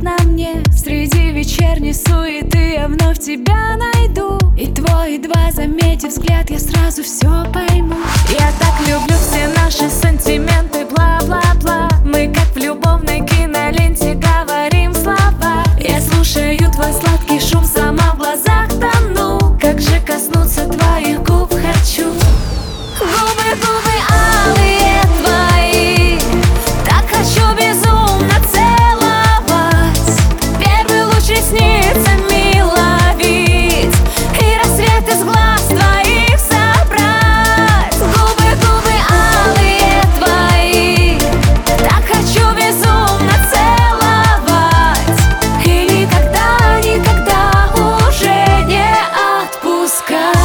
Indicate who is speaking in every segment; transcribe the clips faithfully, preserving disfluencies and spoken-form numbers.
Speaker 1: на мне. Среди вечерней суеты я вновь тебя найду, и твой едва заметив взгляд, я сразу все пойму. Я так люблю все наши сантименты, бла-бла-бла. Мы как в любовной киноленте говорим слова. Я слушаю твой сладкий шум, сама в глазах тону. Как же коснуться твоих губ хочу. Губы, губы алые твои, так хочу безумно целовать. Первый луч ресницами ловить и рассвет из глаз твоих собрать. Губы, губы алые твои, так хочу безумно целовать и никогда, никогда уже не отпускать.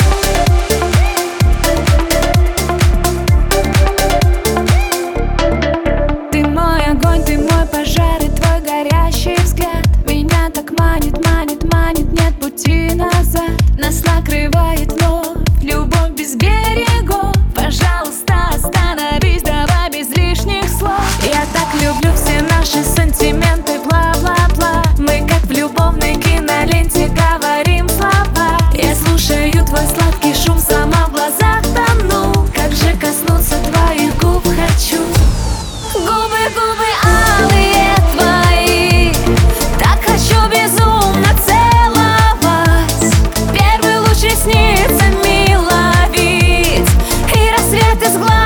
Speaker 1: Ты мой пожар и твой горящий взгляд меня так манит, манит, манит, нет пути назад. Нас накрывает вновь любовь без берегов. Пожалуйста, остановись, давай без лишних слов. Я так люблю все наши сантименты, бла-бла-бла. Мы как в любовной киноленте говорим слова. Я слушаю твой сладкий шум, сама в глазах тону. Как же коснуться твоих губ хочу. Губы, губы алые твои, так хочу безумно целовать. Первый луч ресницами ловить и рассвет из глаз